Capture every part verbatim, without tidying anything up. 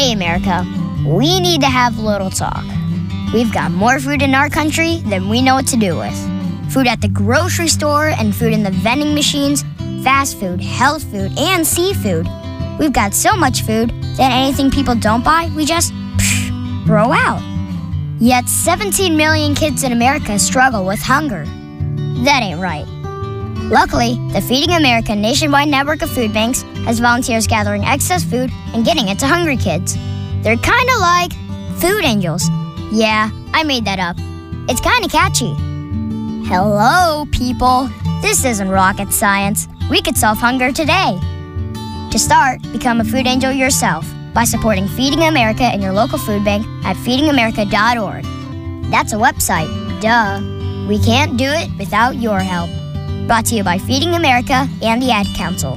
Hey, America, we need to have a little talk. We've got more food in our country than we know what to do with. Food at the grocery store and food in the vending machines, fast food, health food, and seafood. We've got so much food that anything people don't buy, we just psh, throw out. Yet seventeen million kids in America struggle with hunger. That ain't right. Luckily, the Feeding America nationwide network of food banks has volunteers gathering excess food and getting it to hungry kids. They're kind of like food angels. Yeah, I made that up. It's kind of catchy. Hello, people. This isn't rocket science. We could solve hunger today. To start, become a food angel yourself by supporting Feeding America in your local food bank at feeding america dot org. That's a website, duh. We can't do it without your help. Brought to you by Feeding America and the Ad Council.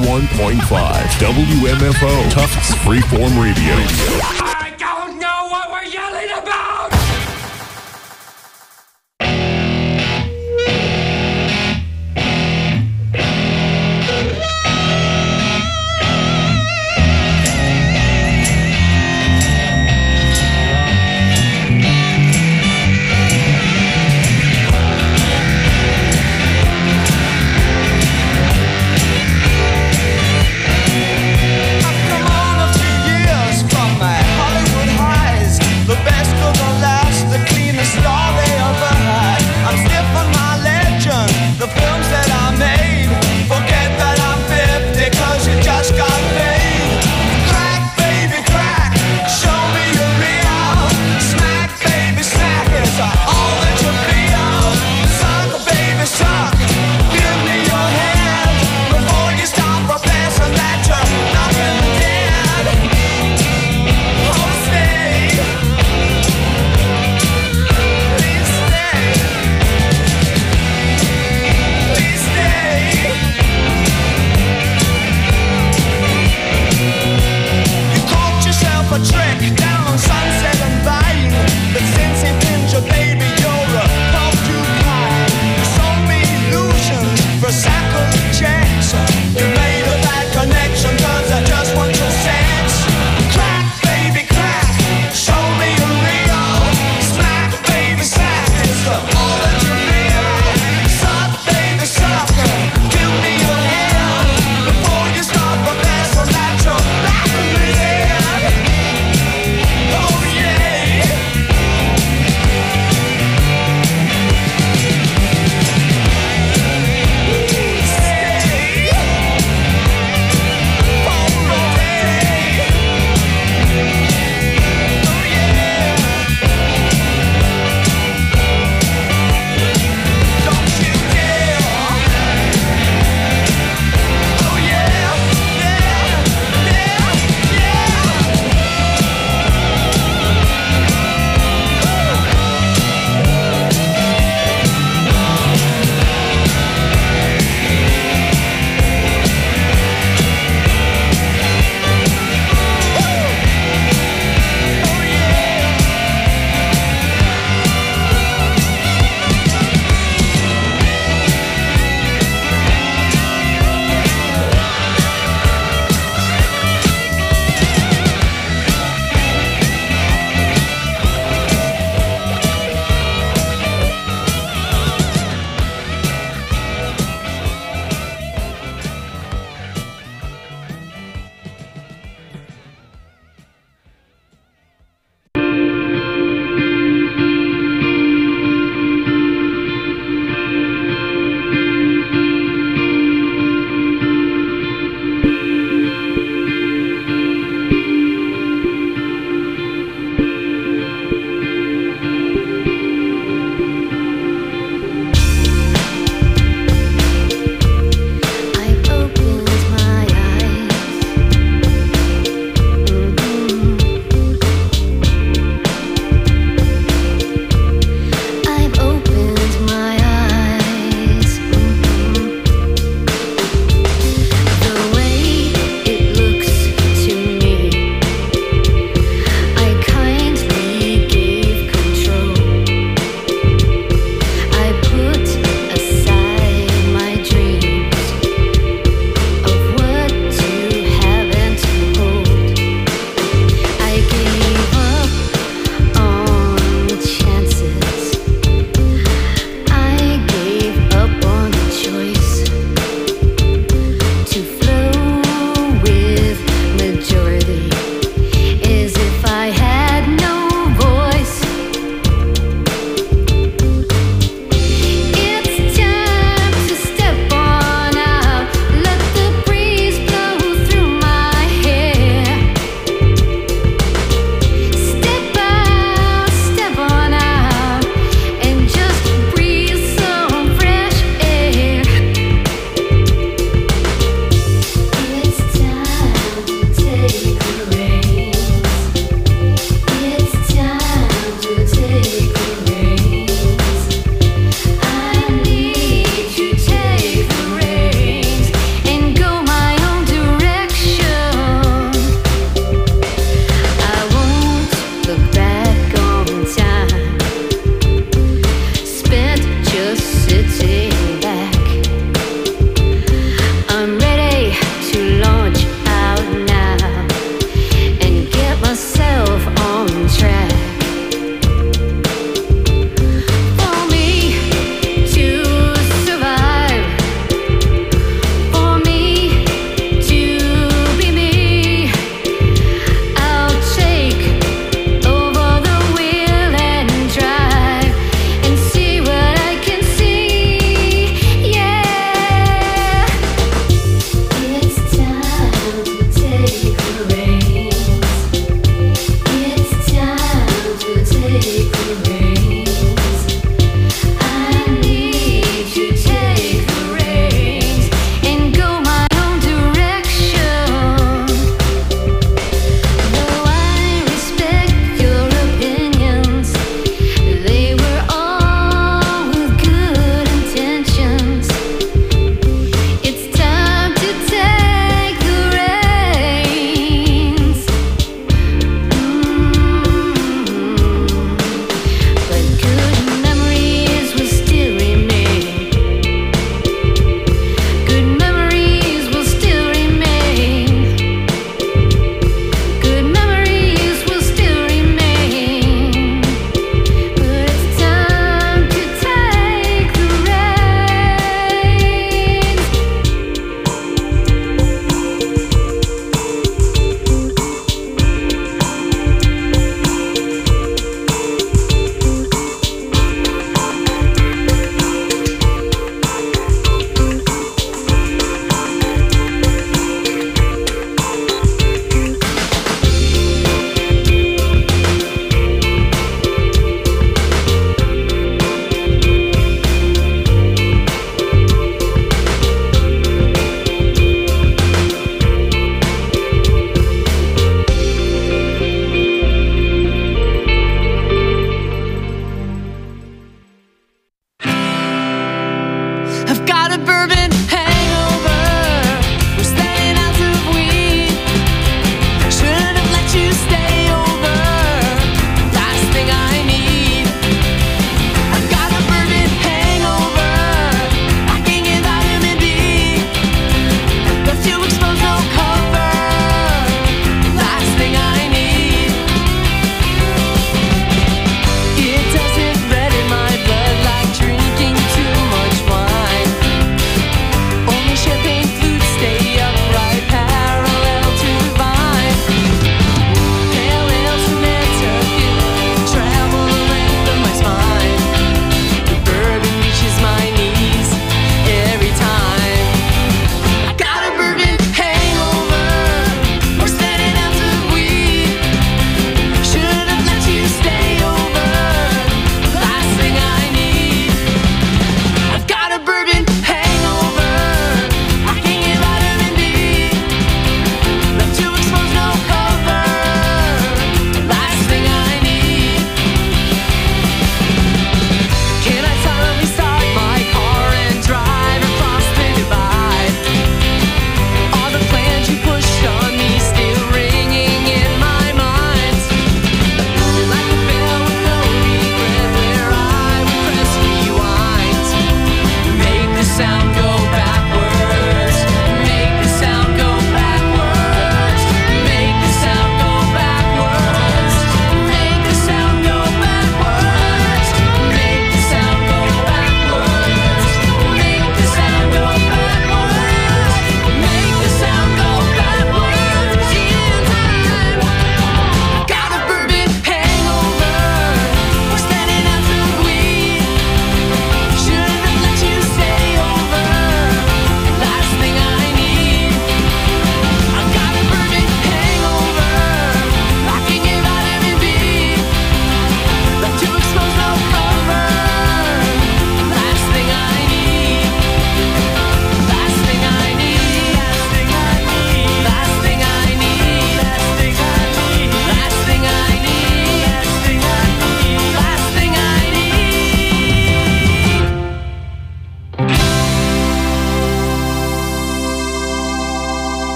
ninety-one point five W M F O, Tufts Freeform Radio. I don't know what we're yelling about! I've come on a few years from my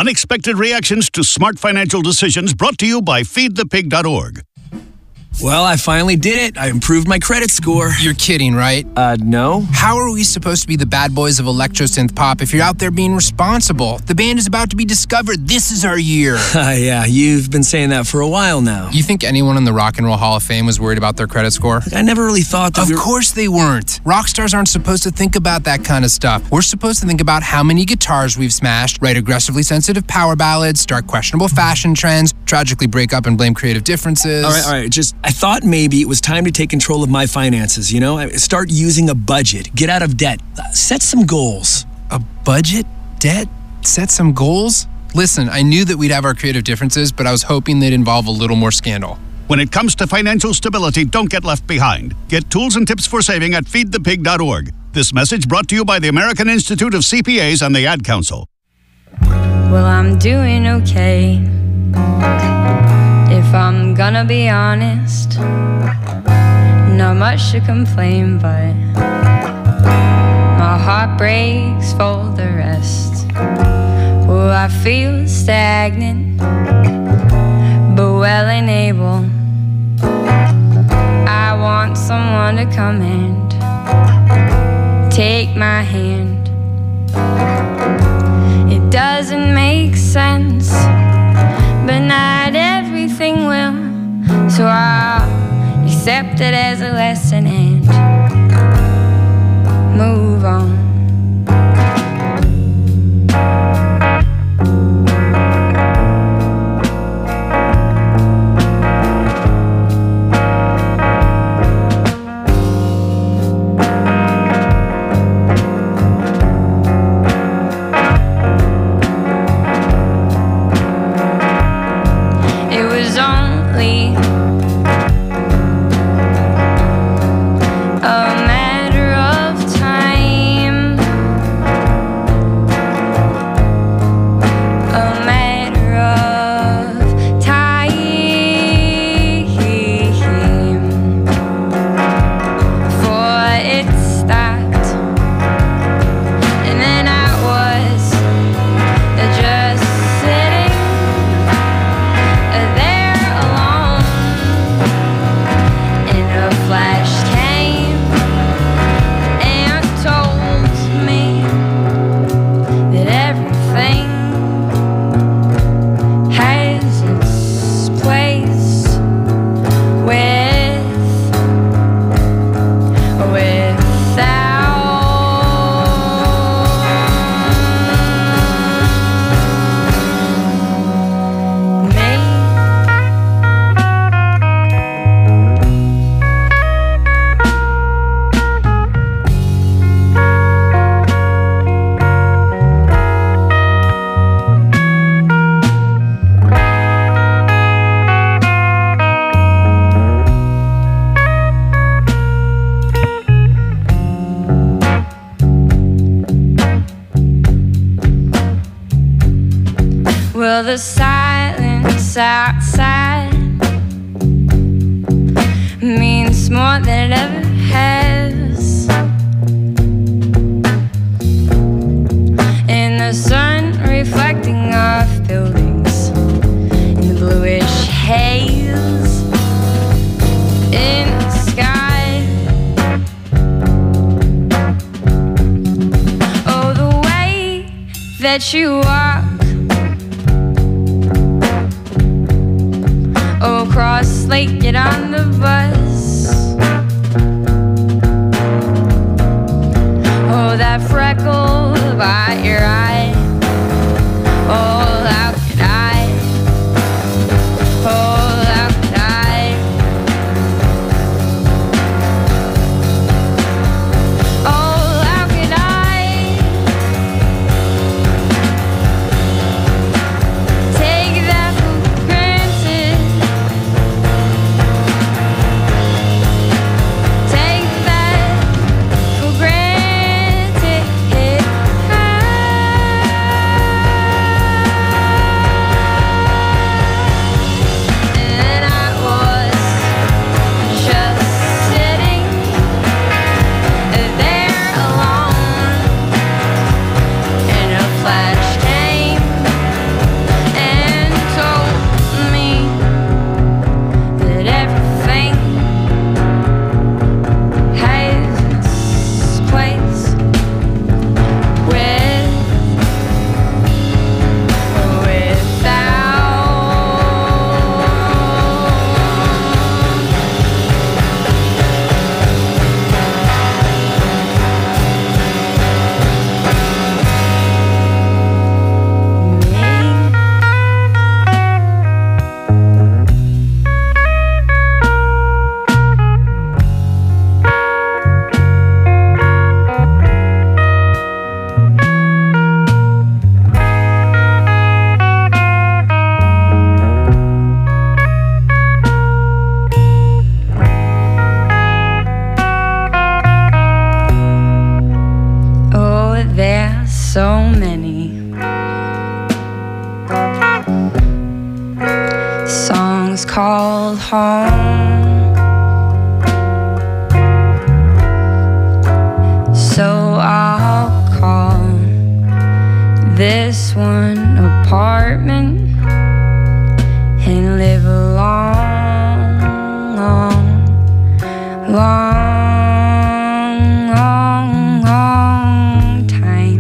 Unexpected reactions to smart financial decisions brought to you by feed the pig dot org. Well, I finally did it. I improved my credit score. You're kidding, right? Uh, no. How are we supposed to be the bad boys of electro synth pop if you're out there being responsible? The band is about to be discovered. This is our year. Uh, yeah, you've been saying that for a while now. You think anyone in the Rock and Roll Hall of Fame was worried about their credit score? I never really thought that Of we were... course they weren't. Rock stars aren't supposed to think about that kind of stuff. We're supposed to think about how many guitars we've smashed, write aggressively sensitive power ballads, start questionable fashion trends, tragically break up and blame creative differences. All right, all right, just, I thought maybe it was time to take control of my finances, you know? Start using a budget, get out of debt, set some goals. A budget? Debt? Set some goals? Listen, I knew that we'd have our creative differences, but I was hoping they'd involve a little more scandal. When it comes to financial stability, don't get left behind. Get tools and tips for saving at feed the pig dot org. This message brought to you by the American Institute of C P As and the Ad Council. Well, I'm doing okay, if I'm gonna be honest. Not much to complain, but my heart breaks for the rest. Well, I feel stagnant, but well and able. I want someone to come and take my hand. It doesn't make sense, but not everything will. So I'll accept it as a lesson and move on. It was only a matter of time, a matter of time, for it stopped, and then I was just sitting there alone, and a flash came and told me that everything has its place with without me. Well, the silence outside means more than it ever has. And the sun reflecting off buildings in the bluish haze in the sky. Oh, the way that you walk across Lake, get on the bus. Oh, that freckle by your eye. Oh, how could I? Oh, how could I? Oh, how could I take that for granted? place called home. So I'll call this one apartment and live a long, long, long, long, long time.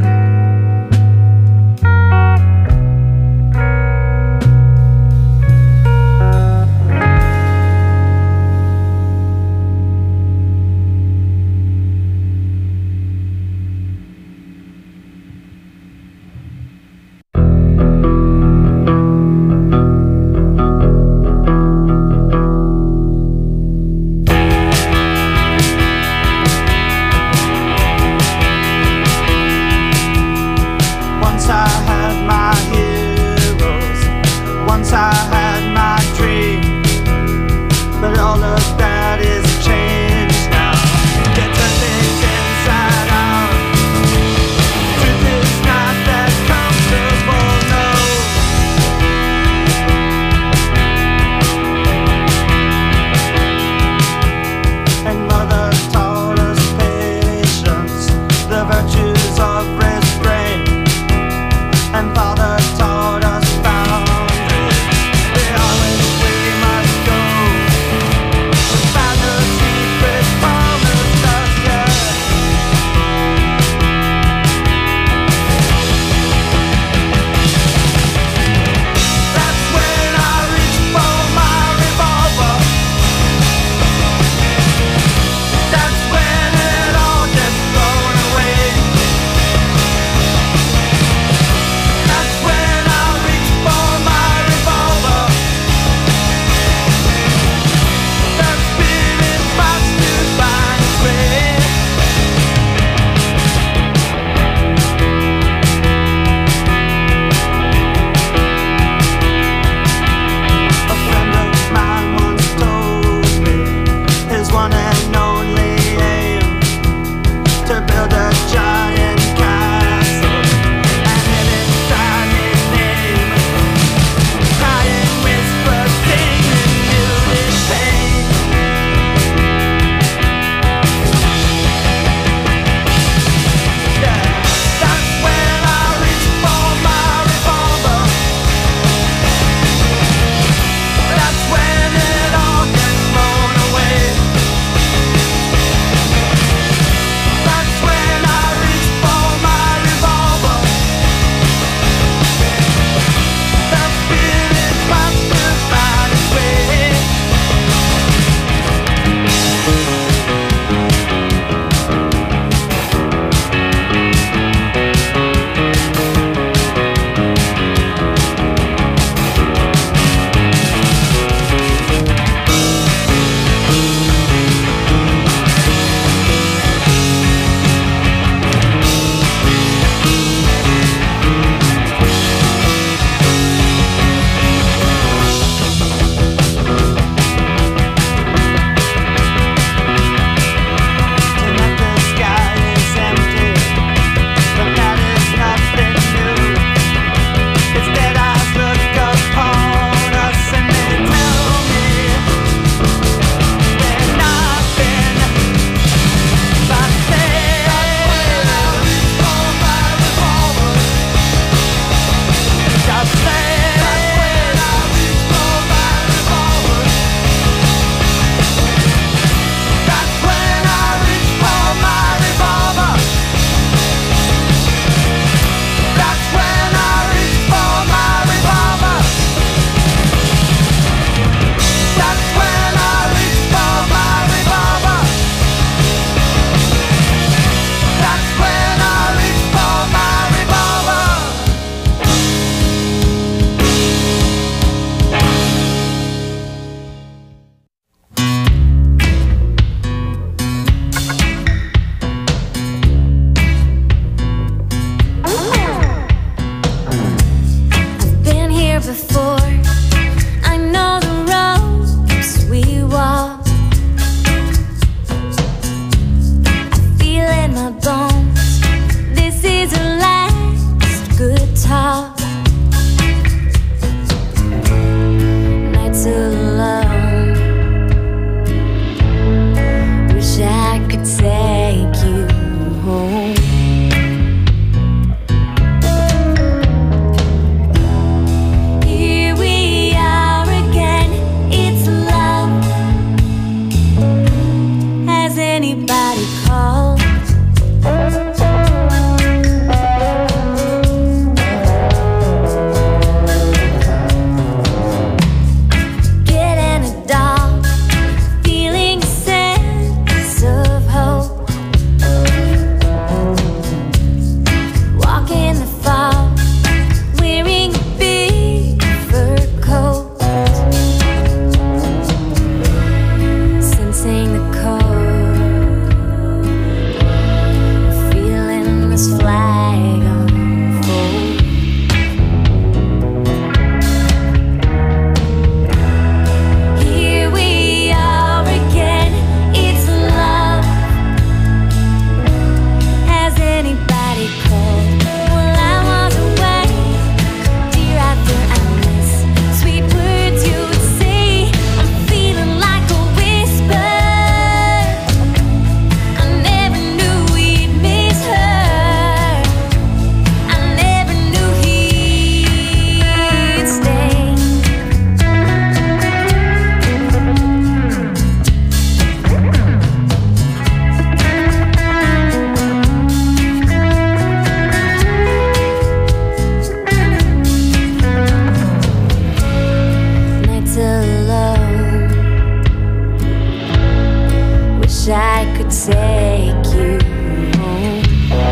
take you home.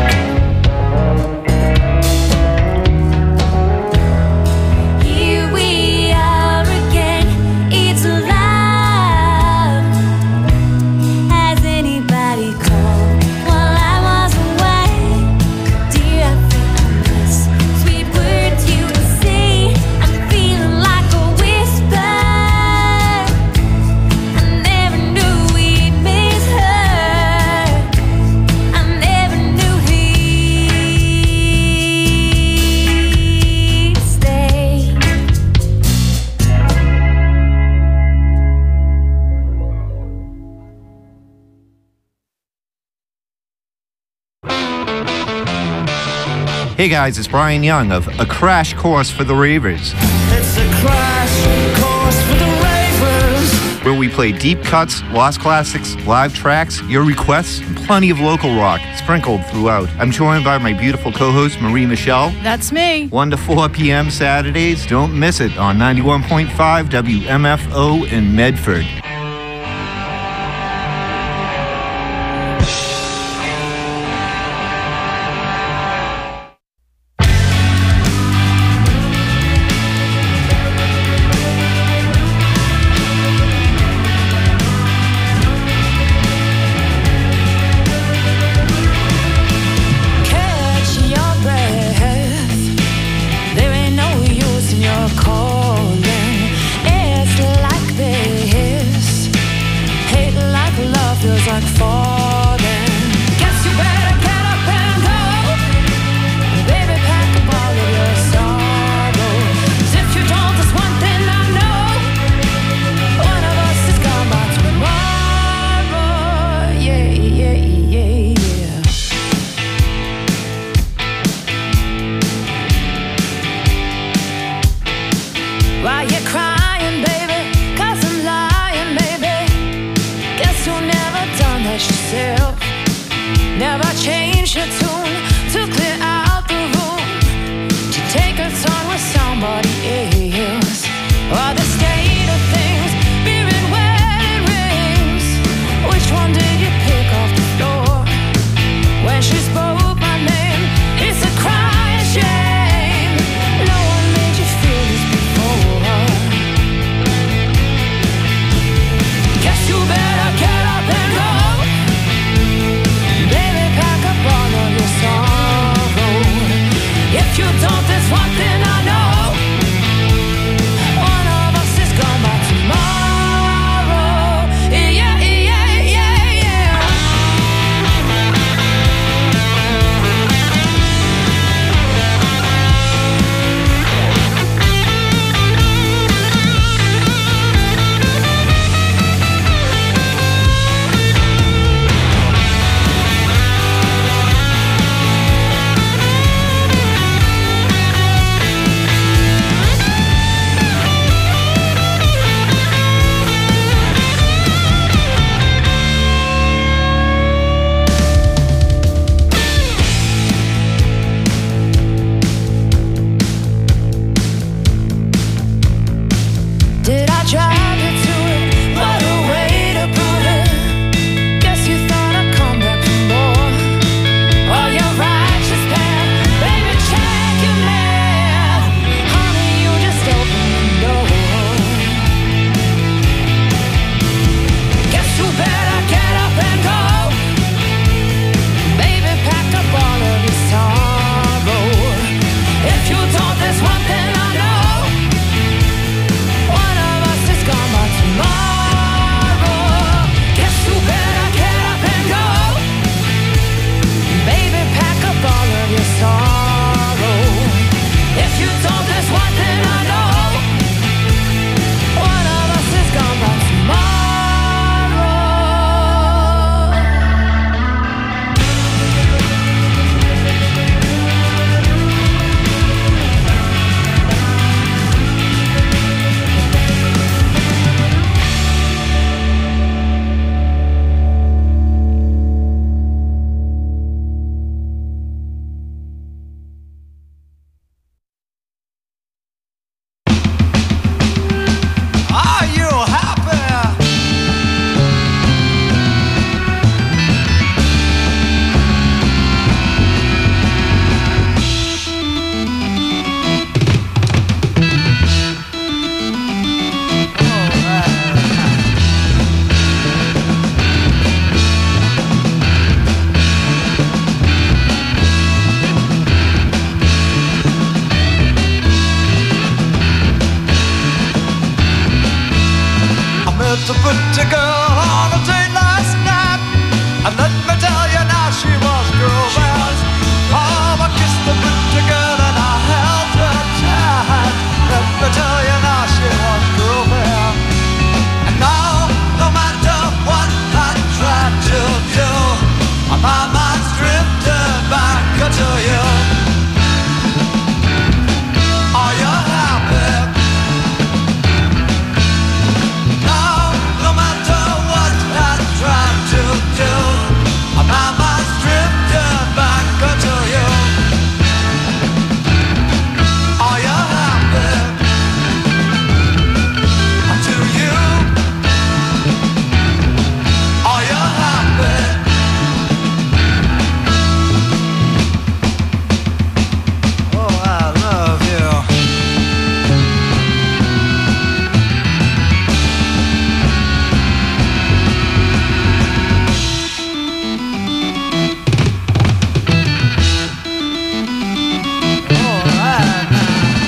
Here we are again, it's love. Has anybody called while I was away? Dear, I think I miss sweet words you would say. I'm feeling like a whisper. I never knew we'd miss her. I never knew he'd stay. Hey guys, it's Brian Young of A Crash Course for the Ravers, It's a crash course for the ravers. where we play deep cuts, lost classics, live tracks, your requests, and plenty of local rock sprinkled throughout. I'm joined by my beautiful co-host Marie Michelle. That's me. one to four p.m. Saturdays. Don't miss it on ninety-one point five W M F O in Medford. Catch your breath. There ain't no use in your calling. It's like this. with a pretty girl on a date last night. And let me tell you now, she was girl bad. Oh, I kissed the pretty girl and I held her tight. Let me tell you now, she was girl bad. And now, no matter what I try to do, my mind's drifted back to you. Are you happy? Now, no matter what I try to do, my mind's drifted back to you. Are you happy? To you? Are you happy? Oh, I love you. All right now.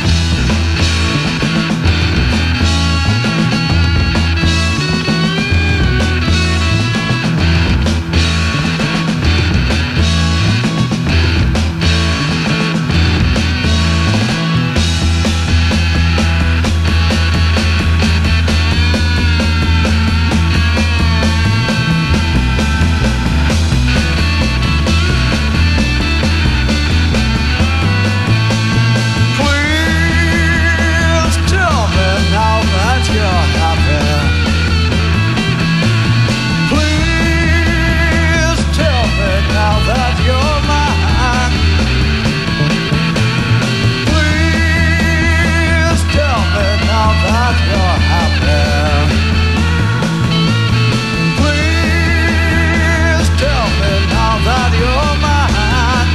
Please tell me now that you're happy. Please tell me now that you're mine. Please tell me now that you're happy. Please tell me now that you're mine.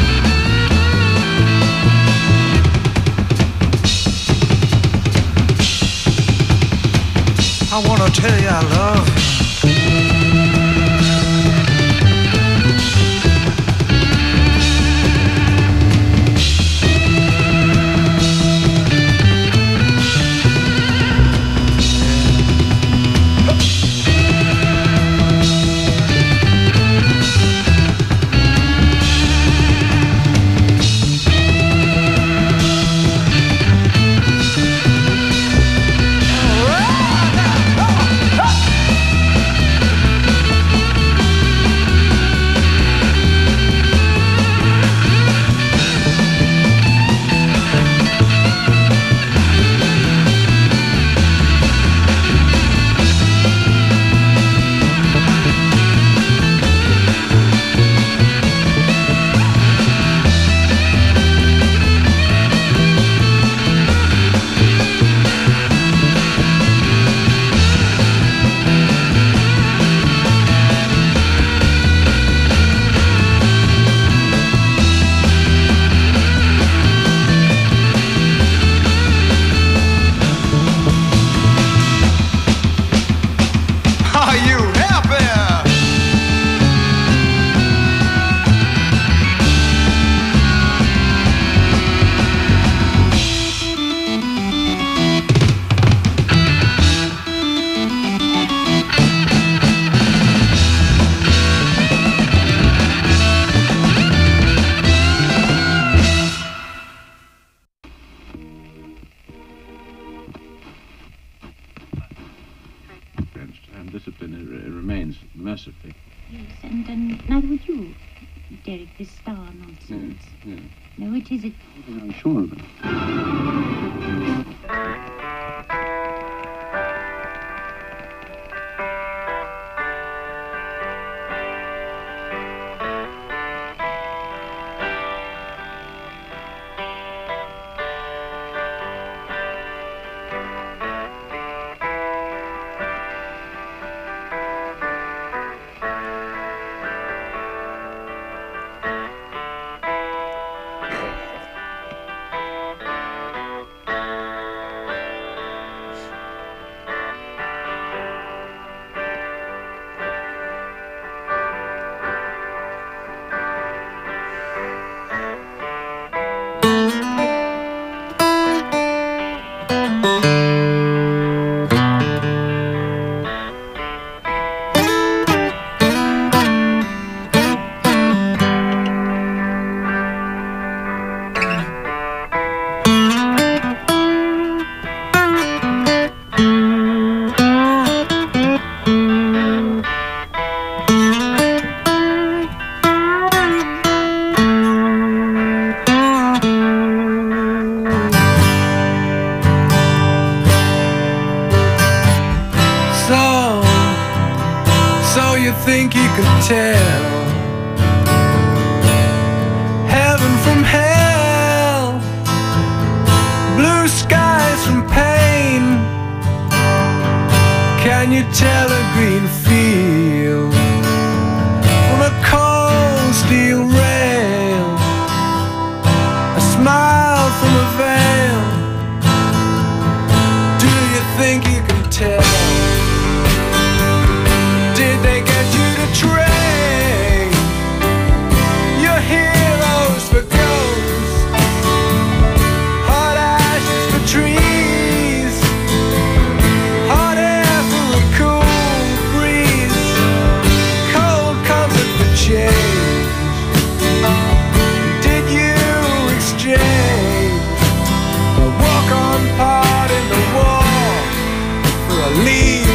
I wanna tell you I love you. Are you happy? And discipline it, it remains mercifully. Yes, and, and neither would you, Derek, this star nonsense. Yeah, yeah. No, it isn't. I'm sure of it. you think you can tell heaven from hell, blue skies from pain? Can you tell a green field from a cold steel rail, a smile from a veil? Do you think you can tell? Did they get you to trade your heroes for ghosts, hot ashes for trees, hot air for a cool breeze, cold comfort for change? Did you exchange a walk-on part in the war for a lead